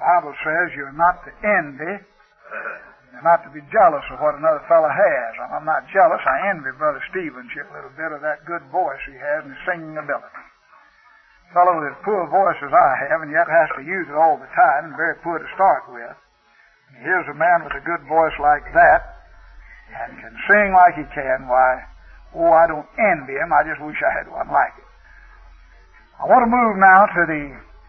The Bible says you're not to envy, you're not to be jealous of what another fellow has. I'm not jealous. I envy Brother Stevens here a little bit of that good voice he has and his singing ability. A fellow with as poor a voice as I have and yet has to use it all the time and very poor to start with. And here's a man with a good voice like that and can sing like he can. Why, I don't envy him. I just wish I had one like it. I want to move now to the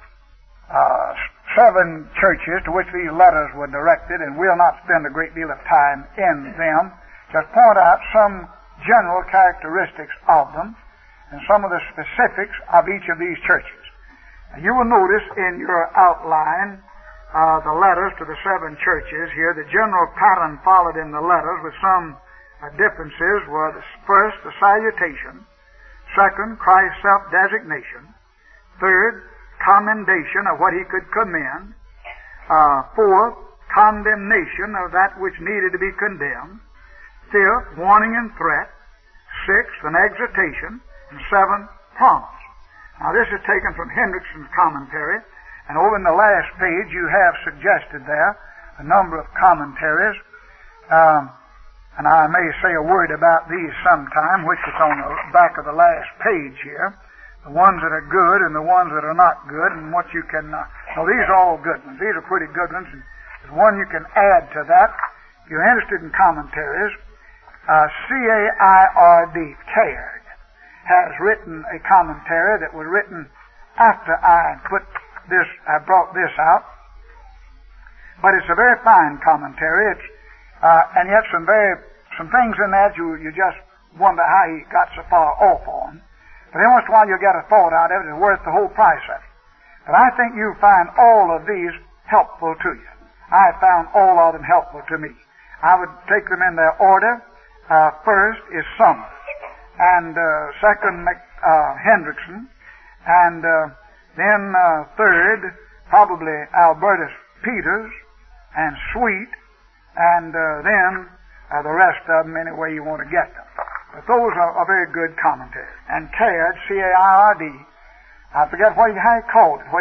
7 churches to which these letters were directed, and we'll not spend a great deal of time in them. Just point out some general characteristics of them and some of the specifics of each of these churches. Now, you will notice in your outline the letters to the 7 churches here. The general pattern followed in the letters with some differences were first, the salutation; second, Christ's self-designation; third, commendation of what he could commend; fourth, condemnation of that which needed to be condemned; fifth, warning and threat; sixth, an exhortation; and seventh, promise. Now this is taken from Hendrickson's commentary, and over in the last page you have suggested there a number of commentaries, and I may say a word about these sometime, which is on the back of the last page here. The ones that are good and the ones that are not good, and what you can... so these are all good ones. These are pretty good ones. And there's one you can add to that. If you're interested in commentaries, C-A-I-R-D, Caird, has written a commentary that was written after I brought this out. But it's a very fine commentary. It's and yet some things in that you just wonder how he got so far off on. But every once in a while you'll get a thought out of it that's worth the whole price of it. But I think you'll find all of these helpful to you. I have found all of them helpful to me. I would take them in their order. First is Summers, and second Hendrickson, and then third probably Albertus Peters and Sweet, and then the rest of them any way you want to get them. But those are very good commentaries. And Caird, C-A-I-R-D, I forget how he called it,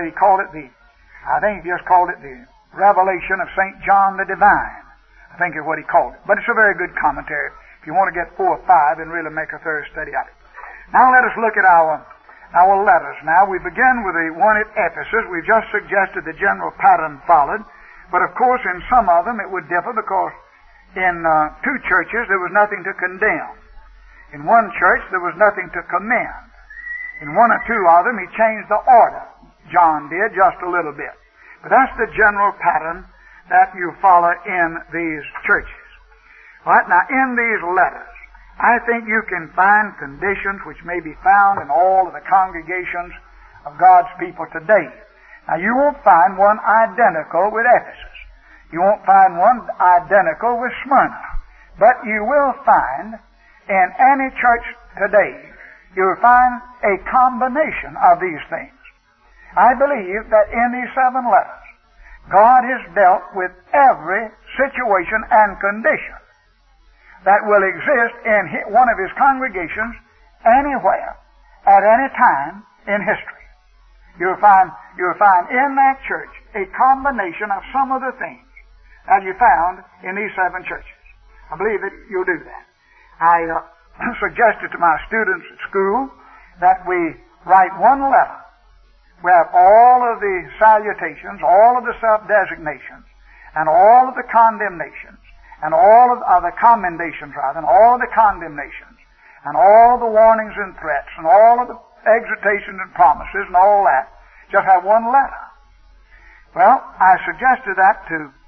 I think he just called it the Revelation of St. John the Divine. I think is what he called it. But it's a very good commentary if you want to get 4 or 5 and really make a thorough study of it. Now let us look at our letters. Now we begin with the one at Ephesus. We've just suggested the general pattern followed. But of course in some of them it would differ because in 2 churches there was nothing to condemn. In one church, there was nothing to commend. In 1 or 2 of them, he changed the order. John did, just a little bit. But that's the general pattern that you follow in these churches. All right, now in these letters, I think you can find conditions which may be found in all of the congregations of God's people today. Now you won't find one identical with Ephesus. You won't find one identical with Smyrna. But you will find in any church today, you'll find a combination of these things. I believe that in these 7 letters, God has dealt with every situation and condition that will exist in one of His congregations anywhere, at any time in history. You'll find in that church a combination of some of the things that you found in these 7 churches. I believe that you'll do that. I suggested to my students at school that we write one letter. We have all of the salutations, all of the self-designations, and all of the condemnations, and all of the commendations, rather, and all of the condemnations, and all the warnings and threats, and all of the exhortations and promises, and all that. Just have one letter. Well, I suggested that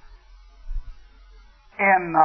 in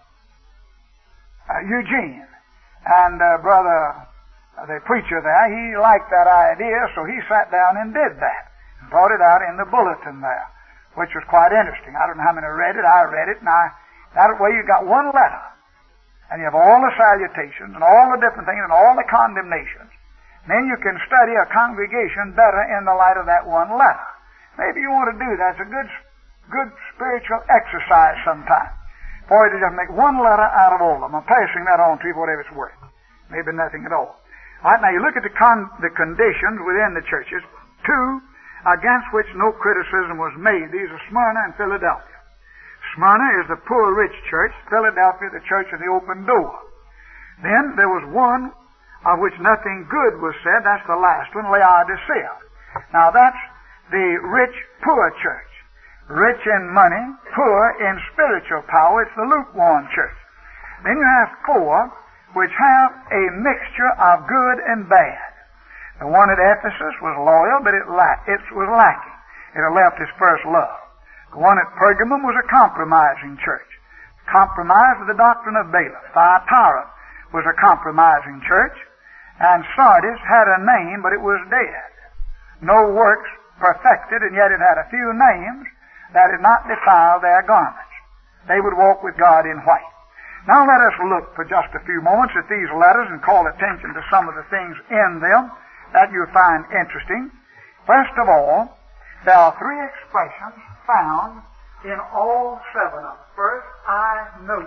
Eugene. And the preacher there, he liked that idea, so he sat down and did that. And brought it out in the bulletin there, which was quite interesting. I don't know how many read it. I read it, and that way you got one letter. And you have all the salutations, and all the different things, and all the condemnations. And then you can study a congregation better in the light of that one letter. Maybe you want to do that. It's a good spiritual exercise sometime. For you to just make one letter out of all of them. I'm passing that on to you, whatever it's worth. Maybe nothing at all. All right, now you look at the conditions within the churches. 2, against which no criticism was made. These are Smyrna and Philadelphia. Smyrna is the poor rich church, Philadelphia the church of the open door. Then there was one of which nothing good was said. That's the last one, Laodicea. Now that's the rich poor church. Rich in money, poor in spiritual power. It's the lukewarm church. Then you have four which have a mixture of good and bad. The one at Ephesus was loyal, but it was lacking. It had left its first love. The one at Pergamum was a compromising church. Compromised with the doctrine of Balaam. Thyatira was a compromising church. And Sardis had a name, but it was dead. No works perfected, and yet it had a few names that had not defiled their garments. They would walk with God in white. Now let us look for just a few moments at these letters and call attention to some of the things in them that you find interesting. First of all, there are three expressions found in all seven of them. First, I know.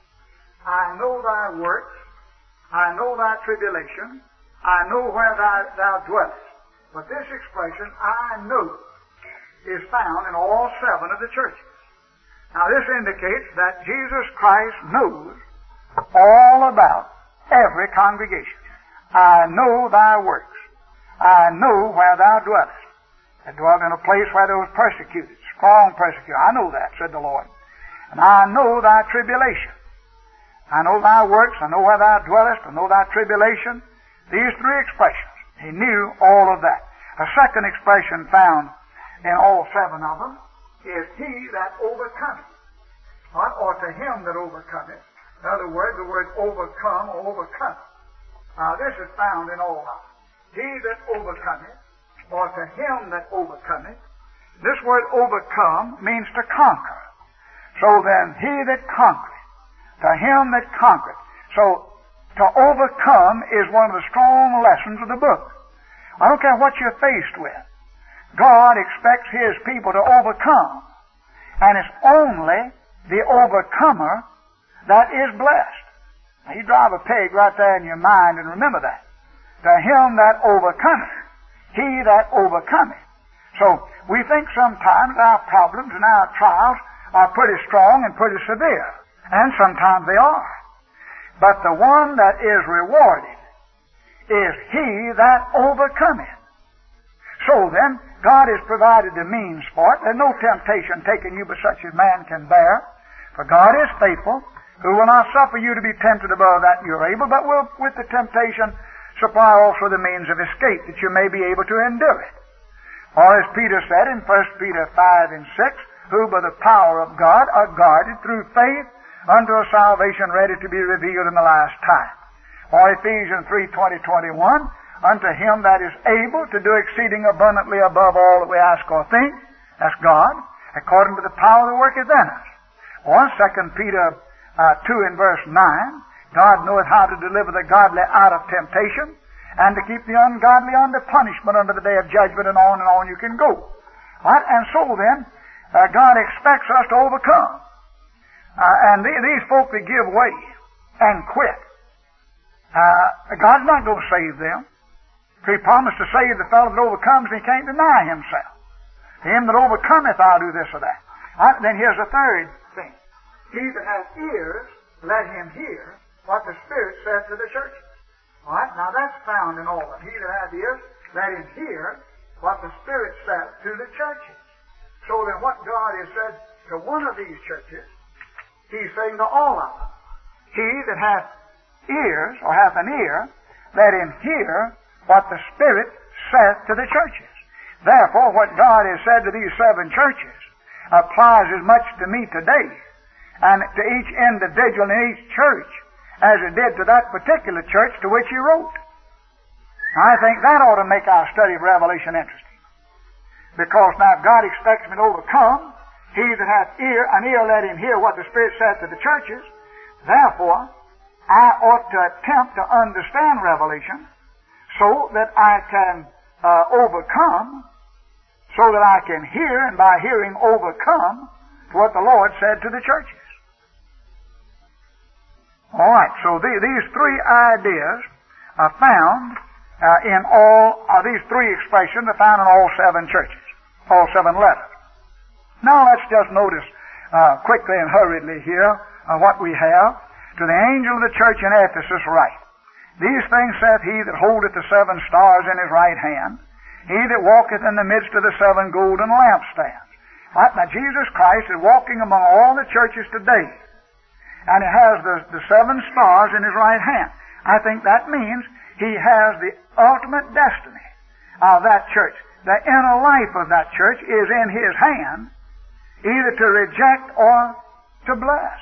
I know thy works. I know thy tribulation. I know where thou dwellest. But this expression, I know, is found in all seven of the churches. Now this indicates that Jesus Christ knows all about every congregation. I know thy works. I know where thou dwellest. I dwelt in a place where there was persecuted, strong persecution. I know that, said the Lord. And I know thy tribulation. I know thy works. I know where thou dwellest. I know thy tribulation. These three expressions. He knew all of that. A second expression found in all seven of them is he that overcometh. Or to him that overcometh. In other words, the word overcome or overcome. This is found in all of them. He that overcometh, or to him that overcometh. This word overcome means to conquer. So then, he that conquereth, to him that conquereth. So, to overcome is one of the strong lessons of the book. I don't care what you're faced with. God expects His people to overcome. And it's only the overcomer that is blessed. Now you drive a peg right there in your mind and remember that. To him that overcometh, he that overcometh. So we think sometimes our problems and our trials are pretty strong and pretty severe. And sometimes they are. But the one that is rewarded is he that overcometh. So then, God has provided the means for it. There's no temptation taken you but such as man can bear. For God is faithful, who will not suffer you to be tempted above that you're able, but will with the temptation supply also the means of escape, that you may be able to endure it. Or as Peter said in 1 Peter 5 and 6, who by the power of God are guarded through faith unto a salvation ready to be revealed in the last time. Or Ephesians 3:20-21, unto him that is able to do exceeding abundantly above all that we ask or think, that's God, according to the power that worketh in us. Or 2 Peter 2 and verse 9, God knoweth how to deliver the godly out of temptation, and to keep the ungodly under punishment unto the day of judgment, and on you can go. Right? And so then, God expects us to overcome. And these folk that give way and quit, God's not going to save them. He promised to save the fellow that overcomes, and he can't deny himself. To him that overcometh, I'll do this or that. Right? Then here's a third thing. He that hath ears, let him hear what the Spirit says to the churches. All right? Now that's found in all of them. He that hath ears, let him hear what the Spirit says to the churches. So then what God has said to one of these churches, He's saying to all of them. He that hath ears, or hath an ear, let him hear what the Spirit saith to the churches. Therefore, what God has said to these seven churches applies as much to me today and to each individual in each church as it did to that particular church to which He wrote. I think that ought to make our study of Revelation interesting. Because now if God expects me to overcome, he that hath an ear let him hear what the Spirit saith to the churches. Therefore, I ought to attempt to understand Revelation so that I can overcome, so that I can hear, and by hearing overcome to what the Lord said to the churches. All right, so these three ideas are found in all of these three expressions are found in all 7 churches, all 7 letters. Now let's just notice quickly and hurriedly here what we have. To the angel of the church in Ephesus write, These things saith he that holdeth the 7 stars in his right hand, he that walketh in the midst of the 7 golden lampstands. Right? Now Jesus Christ is walking among all the churches today, and he has the 7 stars in his right hand. I think that means he has the ultimate destiny of that church. The inner life of that church is in his hand, either to reject or to bless.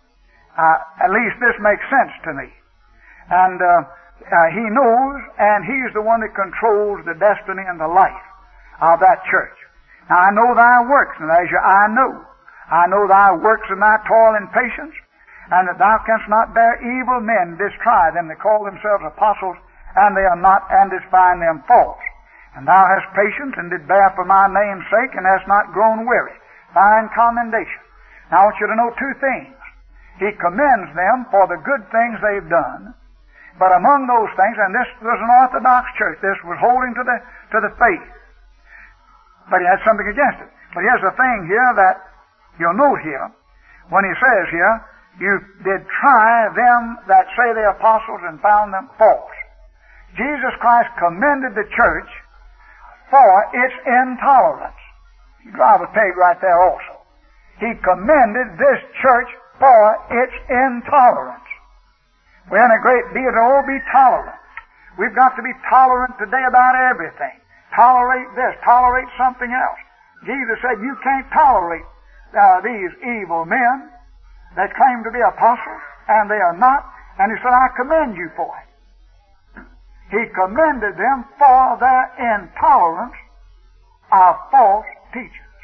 At least this makes sense to me. And he knows, and he's the one that controls the destiny and the life of that church. Now I know thy works, and as I know thy works and thy toil and patience, and that thou canst not bear evil men, didst try them that call themselves apostles, and they are not, and didst find them false. And thou hast patience, and did bear for my name's sake, and hast not grown weary. Fine commendation. Now I want you to know 2 things. He commends them for the good things they've done, but among those things, and this was an Orthodox church, this was holding to the faith, but he had something against it. But here's the thing here that you'll note here, when he says here, you did try them that say they're apostles and found them false. Jesus Christ commended the church for its intolerance. You drive a peg right there also. He commended this church for its intolerance. We're in a great deal to be tolerant. We've got to be tolerant today about everything. Tolerate this, tolerate something else. Jesus said you can't tolerate these evil men that claim to be apostles, and they are not, and he said, I commend you for it. He commended them for their intolerance of false teachers.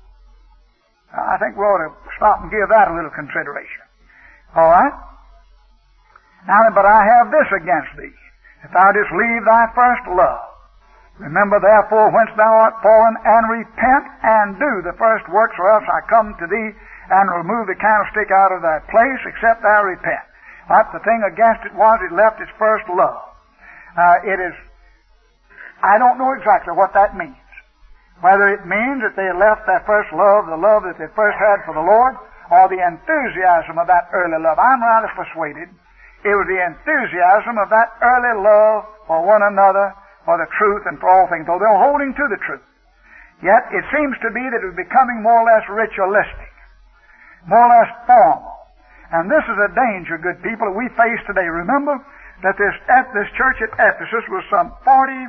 I think we ought to stop and give that a little consideration. All right? Now, but I have this against thee, if thou didst leave thy first love. Remember therefore whence thou art fallen, and repent and do the first works, or else I come to thee and remove the candlestick out of thy place, except thou repent. Right? The thing against it was it left its first love. I don't know exactly what that means. Whether it means that they left their first love, the love that they first had for the Lord, or the enthusiasm of that early love. I'm rather persuaded it was the enthusiasm of that early love for one another, for the truth, and for all things, though they were holding to the truth. Yet it seems to be that it was becoming more or less ritualistic, more or less formal. And this is a danger, good people, that we face today. Remember that this church at Ephesus was some 40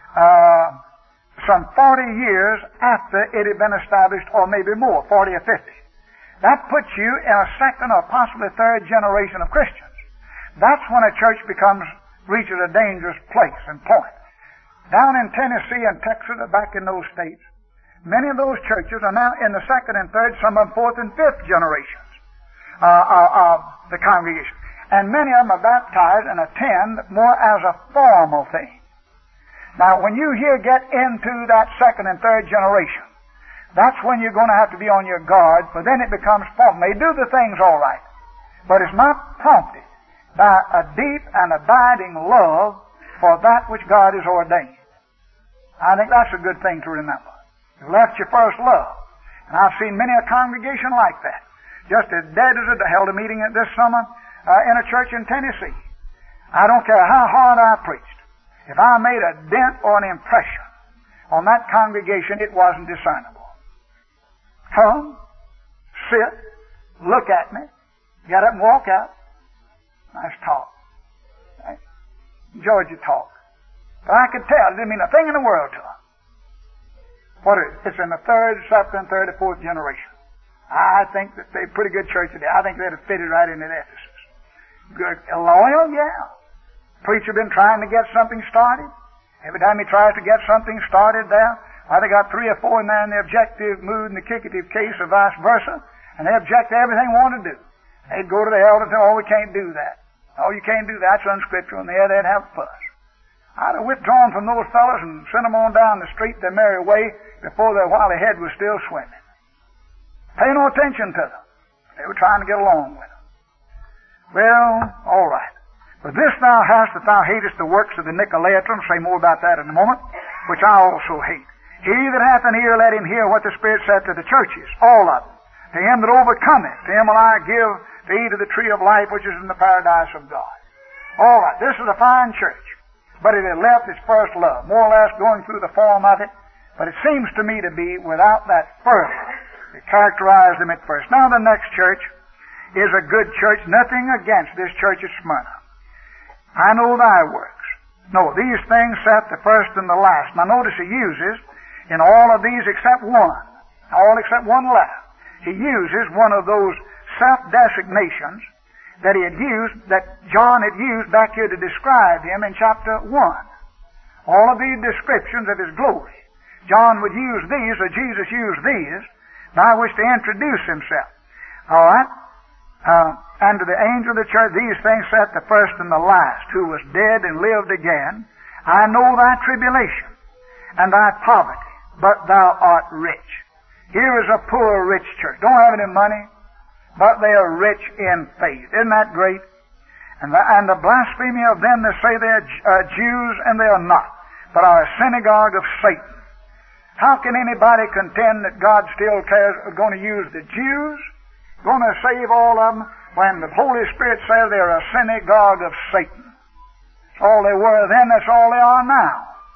years after it had been established, or maybe more, 40 or 50. That puts you in a second or possibly third generation of Christians. That's when a church reaches a dangerous place and point. Down in Tennessee and Texas, or back in those states, many of those churches are now in the second and third, some of them fourth and fifth generations of the congregation. And many of them are baptized and attend more as a formal thing. Now, when you get into that second and third generation, that's when you're going to have to be on your guard, for then it becomes formal. They do the things all right, but it's not prompted by a deep and abiding love for that which God has ordained. I think that's a good thing to remember. You left your first love. And I've seen many a congregation like that. Just as dead as it held a meeting this summer in a church in Tennessee. I don't care how hard I preached. If I made a dent or an impression on that congregation, it wasn't discernible. Come, sit, look at me, get up and walk out. Nice talk. Right? Enjoyed your talk. But I could tell it didn't mean a thing in the world to them. What is it? It's in the third, second, third, or fourth generation. I think that they're a pretty good church today. I think they'd have fitted right into Ephesus. Good. Loyal, yeah. Preacher been trying to get something started. Every time he tries to get something started there, they got 3 or 4 in there in the objective mood and the kickative case or vice versa, and they object to everything they want to do. They'd go to the elder and say, oh, we can't do that. Oh, you can't do that. It's unscriptural. And they'd have a fuss. I'd have withdrawn from those fellows and sent them on down the street their merry way before while their head was still swimming. Pay no attention to them. They were trying to get along with them. Well, all right. But this thou hast, that thou hatest the works of the Nicolaitans, say more about that in a moment, which I also hate. He that hath an ear, let him hear what the Spirit saith to the churches, all of them. To him that overcometh, to him will I give to eat of the tree of life, which is in the paradise of God. All right, this is a fine church, but it had left its first love, more or less going through the form of it, but it seems to me to be without that fervor that characterized them at first. Now the next church is a good church, nothing against this church at Smyrna. I know thy works. No, these things saith the first and the last. Now notice he uses in all of these except one, all except one left. He uses one of those self-designations that he had used, that John had used back here to describe him in chapter 1. All of these descriptions of his glory. John would use these, or Jesus used these, by which to introduce himself. All right? And to the angel of the church, these things saith the first and the last, who was dead and lived again. I know thy tribulation and thy poverty, but thou art rich. Here is a poor rich church. Don't have any money, but they are rich in faith. Isn't that great? And the blasphemy of them that say they are Jews, and they are not, but are a synagogue of Satan. How can anybody contend that God still cares, going to use the Jews, going to save all of them, when the Holy Spirit says they're a synagogue of Satan? That's all they were then, that's all they are now,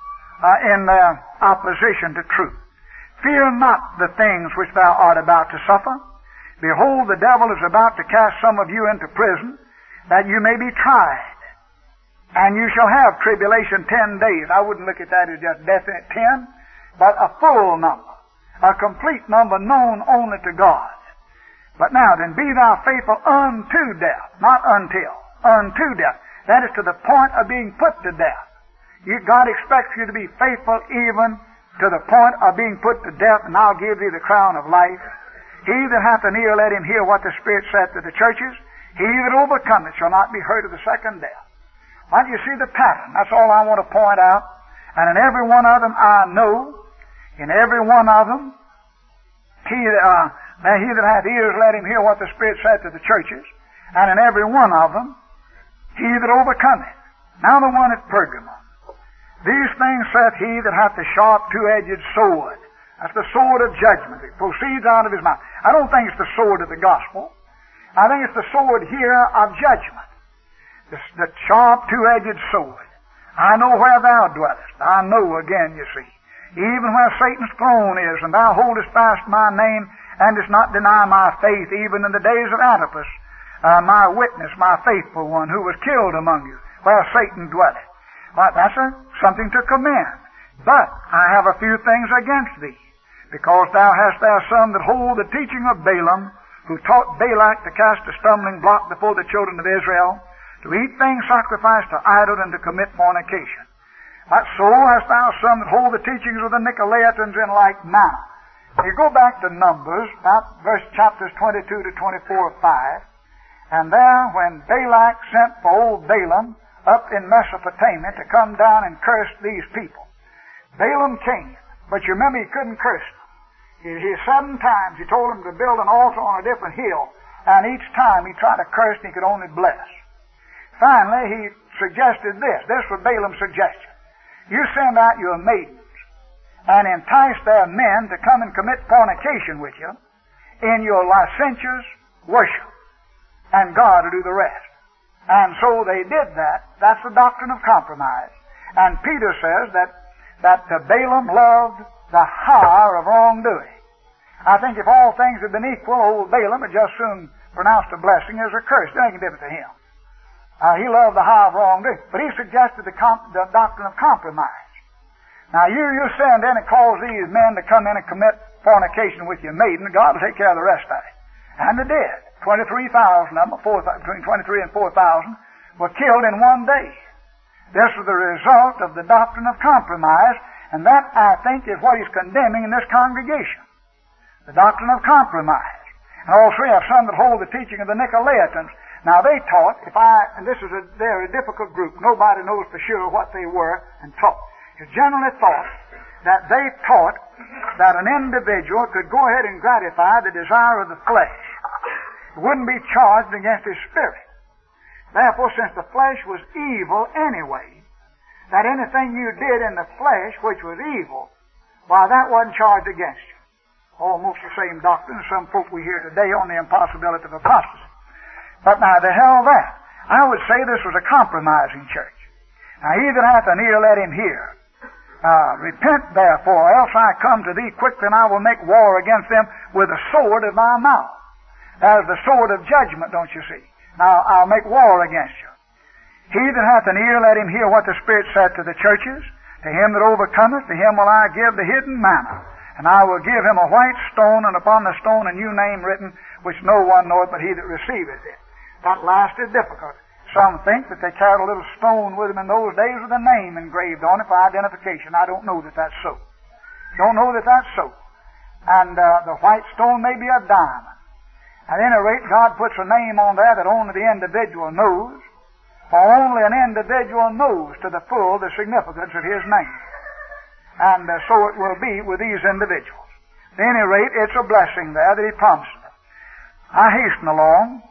in their opposition to truth. Fear not the things which thou art about to suffer. Behold, the devil is about to cast some of you into prison, that you may be tried. And you shall have tribulation 10 days. I wouldn't look at that as just definite 10, but a full number, a complete number known only to God. But now then, be thou faithful unto death, not until, unto death. That is to the point of being put to death. God expects you to be faithful even to the point of being put to death, and I'll give thee the crown of life. He that hath an ear, let him hear what the Spirit saith to the churches. He that overcometh shall not be hurt of the second death. Well, you see the pattern. That's all I want to point out. And in every one of them I know, in every one of them, he that hath ears, let him hear what the Spirit saith to the churches. And in every one of them, he that overcometh. Now the one at Pergamum. These things saith he that hath the sharp two-edged sword. That's the sword of judgment. It proceeds out of his mouth. I don't think it's the sword of the gospel. I think it's the sword here of judgment. The sharp two-edged sword. I know where thou dwellest. I know again, you see. Even where Satan's throne is, and thou holdest fast my name, and dost not deny my faith, even in the days of Antipas, my witness, my faithful one, who was killed among you, where Satan dwelleth. Well, that's something to commend. But I have a few things against thee, because thou hast there some that hold the teaching of Balaam, who taught Balak to cast a stumbling block before the children of Israel, to eat things sacrificed to idols, and to commit fornication. But so hast thou some that hold the teachings of the Nicolaitans in like manner. You go back to Numbers, about chapters 22 to 24, 5, and there when Balak sent for old Balaam up in Mesopotamia to come down and curse these people, Balaam came, but you remember he couldn't curse them. He 7 times he told them to build an altar on a different hill, and each time he tried to curse and he could only bless. Finally, he suggested this. This was Balaam's suggestion. You send out your maidens and entice their men to come and commit fornication with you in your licentious worship, and God will do the rest. And so they did that. That's the doctrine of compromise. And Peter says that Balaam loved the hire of wrongdoing. I think if all things had been equal, old Balaam had just soon pronounced a blessing as a curse. It ain't different to him. He loved the high of wrongdoing. But he suggested the doctrine of compromise. Now you send in and cause these men to come in and commit fornication with your maiden, God will take care of the rest of it. And they did. 23,000 of them, between 23 and 4,000, were killed in one day. This was the result of the doctrine of compromise, and that, I think, is what he's condemning in this congregation. The doctrine of compromise. And also you have some that hold the teaching of the Nicolaitans. Now they taught, and they're a difficult group, nobody knows for sure what they were and taught. It's generally thought that they taught that an individual could go ahead and gratify the desire of the flesh. It wouldn't be charged against his spirit. Therefore, since the flesh was evil anyway, that anything you did in the flesh which was evil, why, that wasn't charged against you. Almost the same doctrine as some folk we hear today on the impossibility of apostasy. But now, the hell that. I would say this was a compromising church. Now, he that hath an ear, let him hear. Repent therefore, else I come to thee quickly, and I will make war against them with the sword of my mouth. That is the sword of judgment, don't you see? Now, I'll make war against you. He that hath an ear, let him hear what the Spirit saith to the churches. To him that overcometh, to him will I give the hidden manna. And I will give him a white stone, and upon the stone a new name written, which no one knoweth but he that receiveth it. That last is difficult. Some think that they carried a little stone with them in those days with a name engraved on it for identification. I don't know that that's so. Don't know that that's so. And the white stone may be a diamond. At any rate, God puts a name on there that only the individual knows. For only an individual knows to the full the significance of his name. And so it will be with these individuals. At any rate, it's a blessing there that he promised them. I hasten along.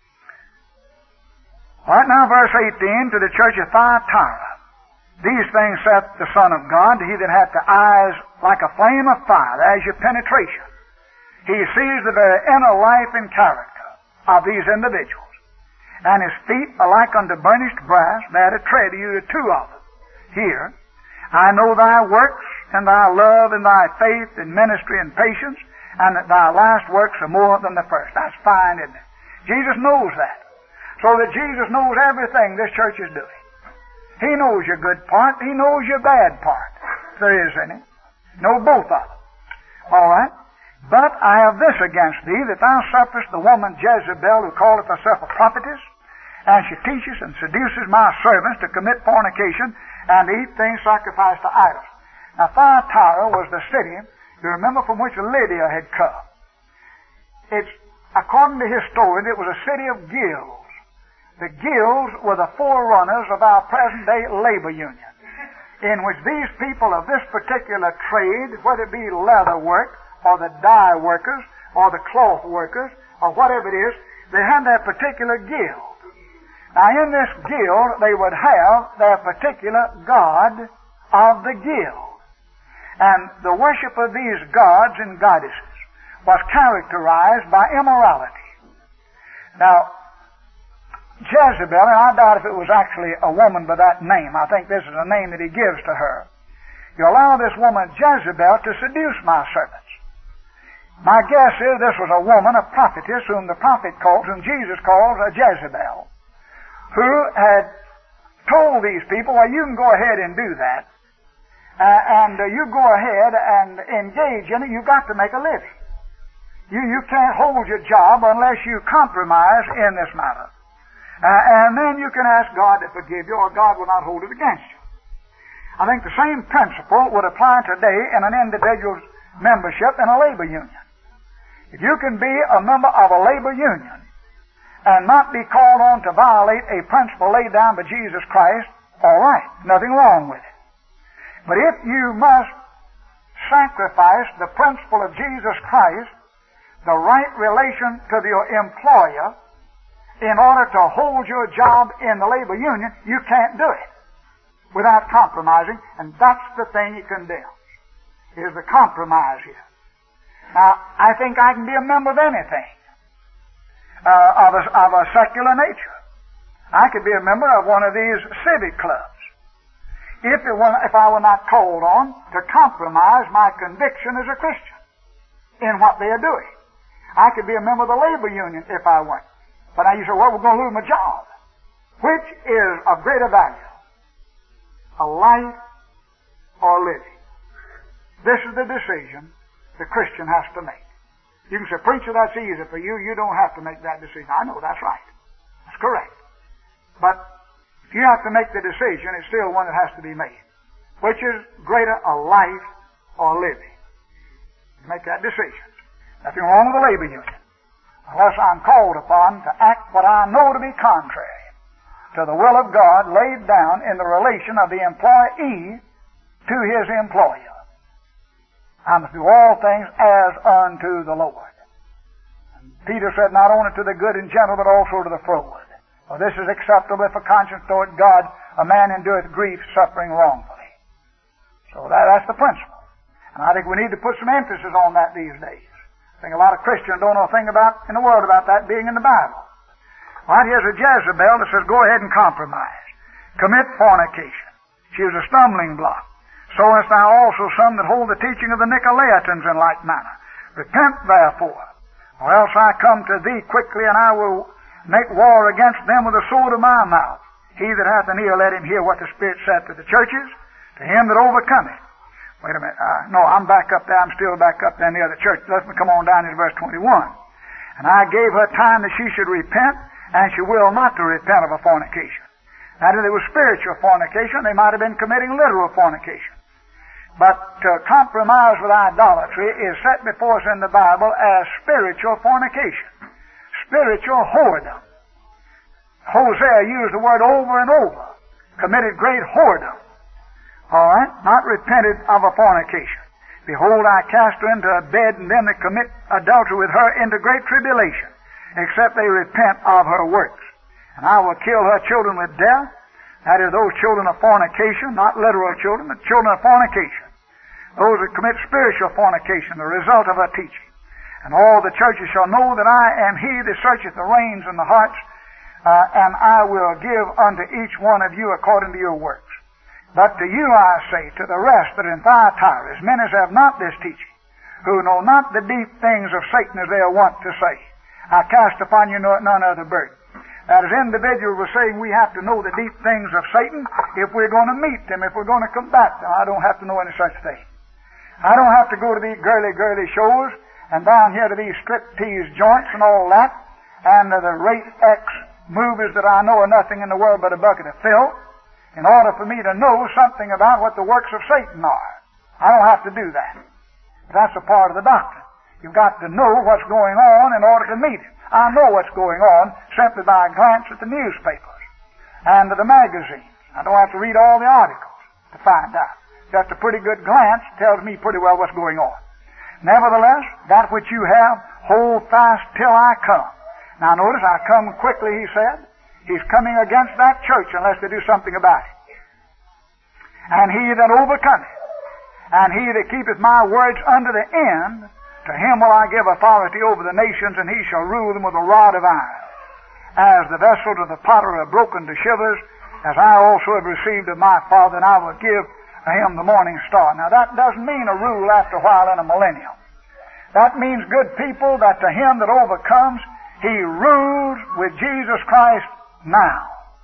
Right now, verse 18, to the church of Thyatira. These things saith the Son of God, he that hath the eyes like a flame of fire. There's your penetration. He sees the very inner life and character of these individuals. And his feet are like unto burnished brass, there to tread you the two of them. Here, I know thy works, and thy love, and thy faith, and ministry, and patience, and that thy last works are more than the first. That's fine, isn't it? Jesus knows that. So that Jesus knows everything this church is doing. He knows your good part, he knows your bad part, if there is any. Know both of them. All right? But I have this against thee, that thou sufferest the woman Jezebel, who calleth herself a prophetess, and she teaches and seduces my servants to commit fornication and to eat things sacrificed to idols. Now, Thyatira was the city, you remember, from which Lydia had come. It's, according to historians, it was a city of guilds. The guilds were the forerunners of our present-day labor union, in which these people of this particular trade, whether it be leather work, or the dye workers, or the cloth workers, or whatever it is, they had their particular guild. Now, in this guild, they would have their particular god of the guild. And the worship of these gods and goddesses was characterized by immorality. Now, Jezebel, and I doubt if it was actually a woman by that name. I think this is a name that he gives to her. You allow this woman Jezebel to seduce my servants. My guess is this was a woman, a prophetess, whom the prophet calls, whom Jesus calls a Jezebel, who had told these people, well, you can go ahead and do that, and you go ahead and engage in it. You've got to make a living. You can't hold your job unless you compromise in this matter. And then you can ask God to forgive you, or God will not hold it against you. I think the same principle would apply today in an individual's membership in a labor union. If you can be a member of a labor union and not be called on to violate a principle laid down by Jesus Christ, all right, nothing wrong with it. But if you must sacrifice the principle of Jesus Christ, the right relation to your employer, in order to hold your job in the labor union, you can't do it without compromising, and that's the thing he condemns, is the compromise here. Now, I think I can be a member of anything of a secular nature. I could be a member of one of these civic clubs if I were not called on to compromise my conviction as a Christian in what they are doing. I could be a member of the labor union if I weren't. But now you say, well, we're going to lose my job. Which is of greater value? A life or living? This is the decision the Christian has to make. You can say, preacher, that's easy for you. You don't have to make that decision. I know that's right. That's correct. But if you have to make the decision, it's still one that has to be made. Which is greater, a life or living? Make that decision. Nothing wrong with the labor union, unless I'm called upon to act what I know to be contrary to the will of God laid down in the relation of the employee to his employer. I must do all things as unto the Lord. And Peter said, not only to the good and gentle, but also to the froward. For this is acceptable if a conscience toward God a man endureth grief, suffering wrongfully. So that's the principle. And I think we need to put some emphasis on that these days. I think a lot of Christians don't know a thing in the world about that being in the Bible. Right, here's a Jezebel that says, go ahead and compromise. Commit fornication. She was a stumbling block. So hast thou also some that hold the teaching of the Nicolaitans in like manner. Repent therefore, or else I come to thee quickly, and I will make war against them with the sword of my mouth. He that hath an ear, let him hear what the Spirit saith to the churches. To him that overcometh. Wait a minute. No, I'm back up there. I'm still back up there in the other church. Let me come on down to verse 21. And I gave her time that she should repent, and she will not to repent of a fornication. Now, if it was spiritual fornication, they might have been committing literal fornication. But to compromise with idolatry is set before us in the Bible as spiritual fornication. Spiritual whoredom. Hosea used the word over and over. Committed great whoredom. All right? Not repented of a fornication. Behold, I cast her into a bed, and them that commit adultery with her into great tribulation, except they repent of her works. And I will kill her children with death. That is, those children of fornication, not literal children, but children of fornication. Those that commit spiritual fornication, the result of her teaching. And all the churches shall know that I am He that searcheth the reins and the hearts, and I will give unto each one of you according to your works. But to you I say, to the rest that are in Thyatira, as many as have not this teaching, who know not the deep things of Satan as they are wont to say, I cast upon you none other burden. That as individuals were saying we have to know the deep things of Satan if we're going to meet them, if we're going to combat them. I don't have to know any such thing. I don't have to go to these girly shows and down here to these striptease joints and all that, and the Rate X movies that I know are nothing in the world but a bucket of filth, in order for me to know something about what the works of Satan are. I don't have to do that. That's a part of the doctrine. You've got to know what's going on in order to meet it. I know what's going on simply by a glance at the newspapers and the magazines. I don't have to read all the articles to find out. Just a pretty good glance tells me pretty well what's going on. Nevertheless, that which you have, hold fast till I come. Now notice, I come quickly, he said. He's coming against that church unless they do something about it. And he that overcometh, and he that keepeth my words unto the end, to him will I give authority over the nations, and he shall rule them with a rod of iron. As the vessels of the potter are broken to shivers, as I also have received of my Father, and I will give him the morning star. Now that doesn't mean a rule after a while in a millennium. That means, good people, that to him that overcomes, he rules with Jesus Christ now.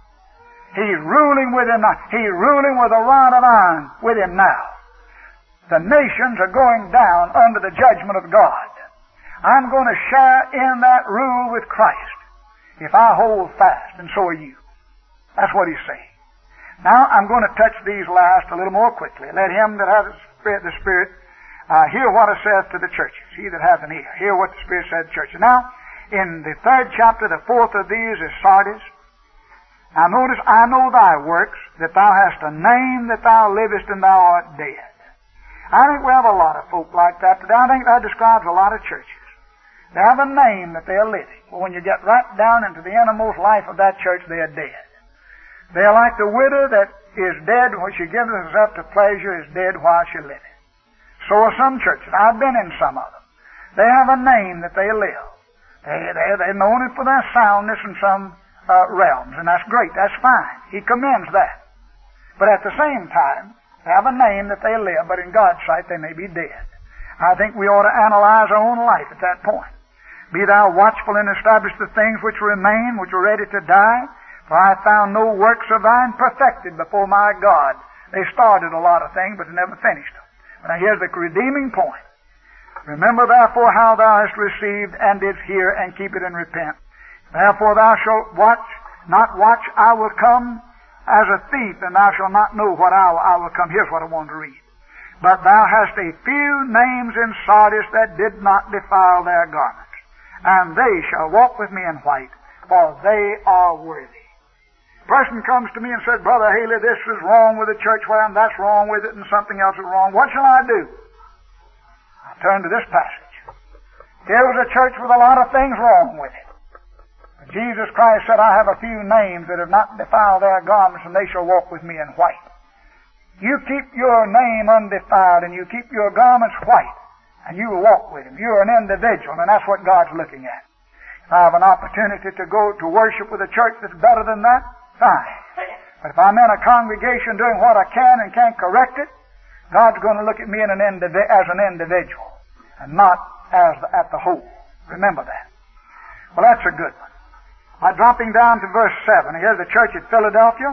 He's ruling with him now. He's ruling with a rod of iron with him now. The nations are going down under the judgment of God. I'm going to share in that rule with Christ if I hold fast, and so are you. That's what he's saying. Now I'm going to touch these last a little more quickly. Let him that has the Spirit hear what it says to the churches. He that hath an ear, hear what the Spirit said to the churches. Now, in the 3rd chapter, the 4th of these is Sardis. Now notice, I know thy works, that thou hast a name that thou livest and thou art dead. I think we have a lot of folk like that today. I think that describes a lot of churches. They have a name that they are living. But when you get right down into the innermost life of that church, they are dead. They are like the widow that is dead when she gives herself to pleasure, is dead while she liveth. So are some churches. I've been in some of them. They have a name that they live. They're known for their soundness in some realms, and that's great. That's fine. He commends that. But at the same time, they have a name that they live, but in God's sight they may be dead. I think we ought to analyze our own life at that point. Be thou watchful and establish the things which remain, which are ready to die. For I found no works of thine perfected before my God. They started a lot of things, but they never finished them. But now here's the redeeming point. Remember therefore how thou hast received and didst hear, and keep it and repent. Therefore thou shalt not watch, I will come as a thief, and thou shalt not know what hour I will come. Here's what I want to read. But thou hast a few names in Sardis that did not defile their garments, and they shall walk with me in white, for they are worthy. A person comes to me and says, Brother Haley, this is wrong with the church, well, and that's wrong with it, and something else is wrong. What shall I do? I turn to this passage. Here was a church with a lot of things wrong with it. But Jesus Christ said, I have a few names that have not defiled their garments, and they shall walk with me in white. You keep your name undefiled, and you keep your garments white, and you will walk with Him. You're an individual, and that's what God's looking at. If I have an opportunity to go to worship with a church that's better than that, fine. But if I'm in a congregation doing what I can and can't correct it, God's going to look at me as an individual, and not as at the whole. Remember that. Well, that's a good one. Dropping down to verse 7, here's the church at Philadelphia.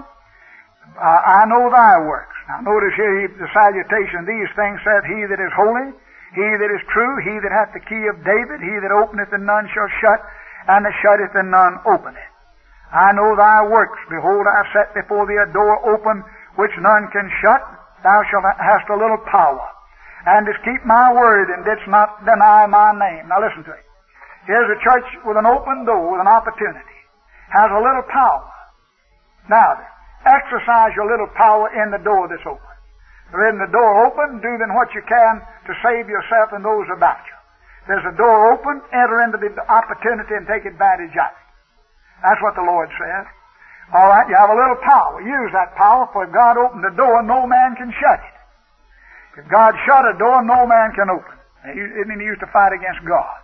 I know thy works. Now notice here the salutation. These things saith he that is holy, he that is true, he that hath the key of David, he that openeth and none shall shut, and that shutteth and none openeth. I know thy works. Behold, I set before thee a door open, which none can shut. Thou hast a little power, and didst keep my word, and didst not deny my name. Now listen to it. Here's a church with an open door, with an opportunity. Has a little power. Now, exercise your little power in the door that's open. When the door open, do then what you can to save yourself and those about you. There's a door open, enter into the opportunity and take advantage of it. That's what the Lord says. All right, you have a little power. Use that power, for if God opened the door, no man can shut it. If God shut a door, no man can open it. It didn't use to fight against God.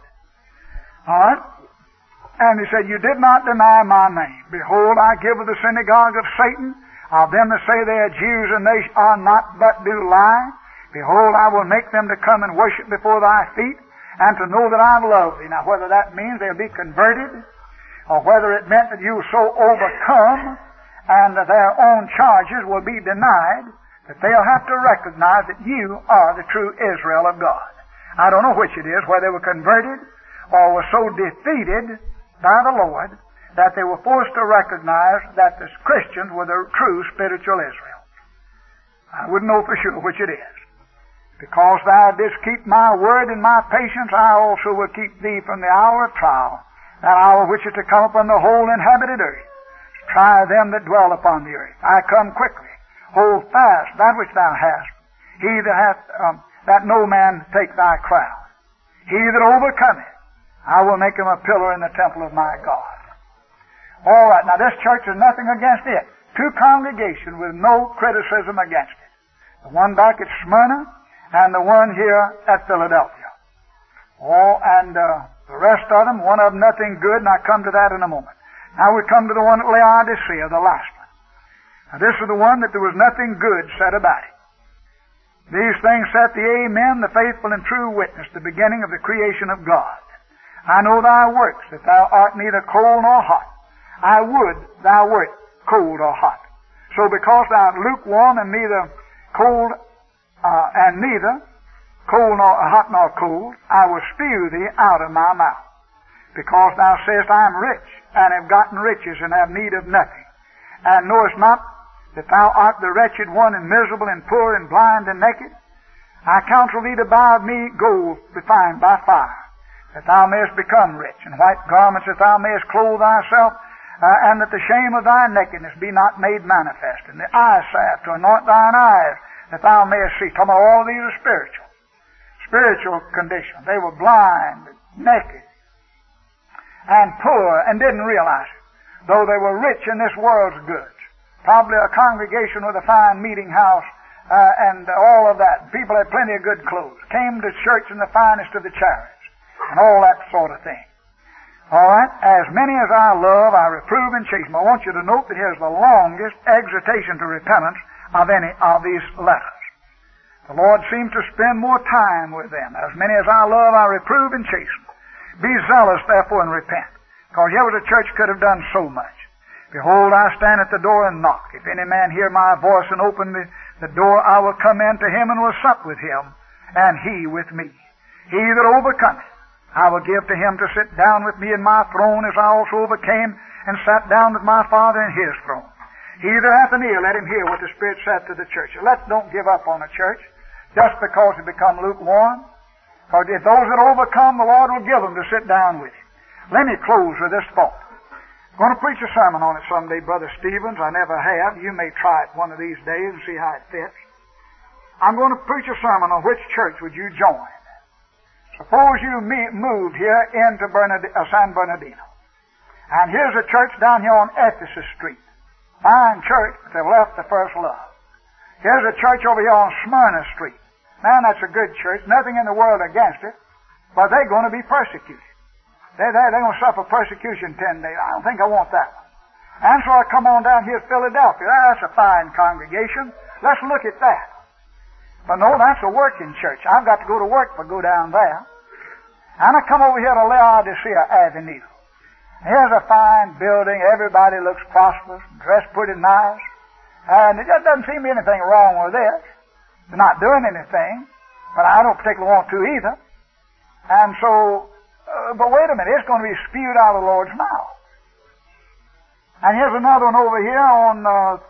All right? And he said, you did not deny my name. Behold, I give of the synagogue of Satan, of them that say they are Jews and they are not, but do lie. Behold, I will make them to come and worship before thy feet, and to know that I love thee. Now, whether that means they'll be converted, or whether it meant that you so overcome, and that their own charges will be denied, that they'll have to recognize that you are the true Israel of God. I don't know which it is, whether they were converted, or were so defeated by the Lord that they were forced to recognize that the Christians were the true spiritual Israel. I wouldn't know for sure which it is. Because thou didst keep my word and my patience, I also will keep thee from the hour of trial, that hour which is to come upon the whole inhabited earth. Try them that dwell upon the earth. I come quickly. Hold fast that which thou hast. He that hath, that no man take thy crown. He that overcometh, I will make him a pillar in the temple of my God. All right, now this church is nothing against it. Two congregations with no criticism against it. The one back at Smyrna and the one here at Philadelphia. And the rest of them, one of them nothing good, and I'll come to that in a moment. Now we come to the one at Laodicea, the last one. Now this is the one that there was nothing good said about it. These things saith the Amen, the faithful and true witness, the beginning of the creation of God. I know thy works, that thou art neither cold nor hot. I would thou wert cold or hot. So because thou art lukewarm and neither cold nor hot nor cold, I will spew thee out of my mouth. Because thou sayest, I am rich, and have gotten riches, and have need of nothing, and knowest not that thou art the wretched one, and miserable, and poor, and blind, and naked. I counsel thee to buy of me gold refined by fire, that thou mayest become rich, and white garments that thou mayest clothe thyself, and that the shame of thy nakedness be not made manifest, and the eye salve to anoint thine eyes, that thou mayest see. Come on, all of these are spiritual condition. They were blind, naked, and poor, and didn't realize it, though they were rich in this world's goods. Probably a congregation with a fine meeting house, and all of that. People had plenty of good clothes, came to church in the finest of the chariots, and all that sort of thing. All right? As many as I love, I reprove and chasten. I want you to note that here's the longest exhortation to repentance of any of these letters. The Lord seems to spend more time with them. As many as I love, I reprove and chasten. Be zealous, therefore, and repent. Because here was a church could have done so much. Behold, I stand at the door and knock. If any man hear my voice and open the door, I will come in to him and will sup with him, and he with me. He that overcometh, I will give to him to sit down with me in my throne, as I also overcame and sat down with my Father in his throne. He that hath an ear, let him hear what the Spirit saith to the church. Don't give up on a church just because it become lukewarm. Because if those that overcome, the Lord will give them to sit down with him. Let me close with this thought. I'm going to preach a sermon on it someday, Brother Stevens. I never have. You may try it one of these days and see how it fits. I'm going to preach a sermon on which church would you join. Suppose you moved here into San Bernardino, And here's a church down here on Ephesus Street. Fine church, but they've left the first love. Here's a church over here on Smyrna Street. Man, that's a good church. Nothing in the world against it. But they're going to be persecuted. They're going to suffer persecution 10 days. I don't think I want that one. And so I come on down here to Philadelphia. That's a fine congregation. Let's look at that. But no, that's a working church. I've got to go to work if I go down there. And I come over here to Laodicea Avenue. Here's a fine building. Everybody looks prosperous, dressed pretty nice. And it just doesn't seem to be anything wrong with this. They're not doing anything, but I don't particularly want to either. And so, but wait a minute, it's going to be spewed out of the Lord's mouth. And here's another one over here on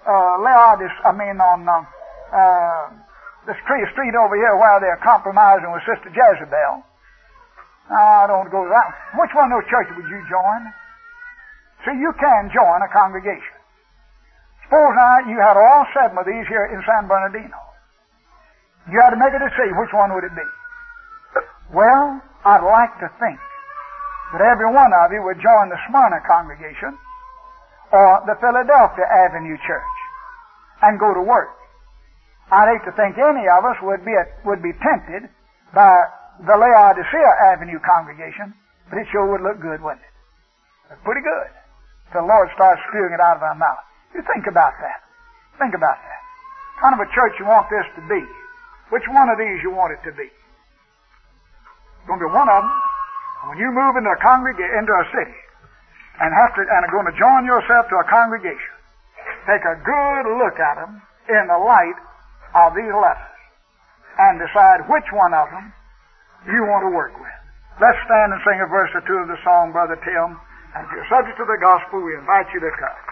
the street over here where they're compromising with Sister Jezebel. I don't go to that one. Which one of those churches would you join? See, you can join a congregation. Suppose now you had all 7 of these here in San Bernardino. You had to make a decision. Which one would it be? Well, I'd like to think that every one of you would join the Smyrna congregation or the Philadelphia Avenue Church and go to work. I'd hate to think any of us would be tempted by the Laodicea Avenue congregation, but it sure would look good, wouldn't it? Look pretty good. Till the Lord starts spewing it out of our mouth. You think about that. Think about that. What kind of a church you want this to be? Which one of these you want it to be? It's going to be one of them. When you move into a city, and are going to join yourself to a congregation, take a good look at them in the light of these letters, and decide which one of them you want to work with. Let's stand and sing a verse or two of the song, Brother Tim. And if you're subject to the gospel, we invite you to come.